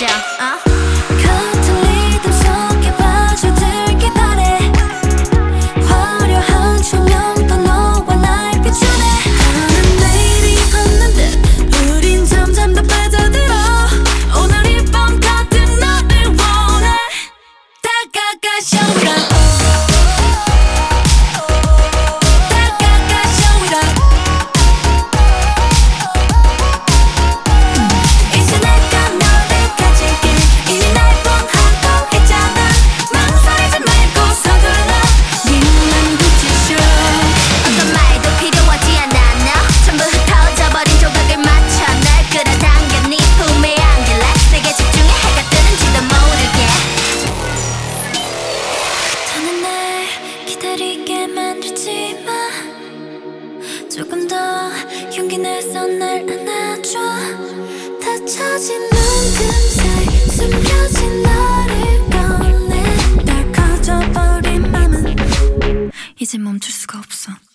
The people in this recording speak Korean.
가자. 같은 리듬 속에 빠져들길 바래. 화려한 조명도 너와 날 비추네. 하는 내일이 없는 듯 우린 점점 더 빠져들어. 오늘 이 밤 같은 너를 원해. 다가가 show it up. 다가가 show it up. 이제 내가 너를 가질게. 이미 날 뻔하고 했잖아. 망설이지 말고 서둘러. 네맘 붙이셔. 어떤 말도 필요하지 않아. 너 전부 흩어져 버린 조각을 맞춰 널 끌어당겨 네 품에 안길래 내게 집중해. 해가 뜨는지도 모르게 더는 날 기다리게 만들지 마. 조금 더 용기 내서 날 안아줘. 닫혀진 눈금 사이 숨겨진 너를 꺼내. 날 커져버린 맘은 이제 멈출 수가 없어.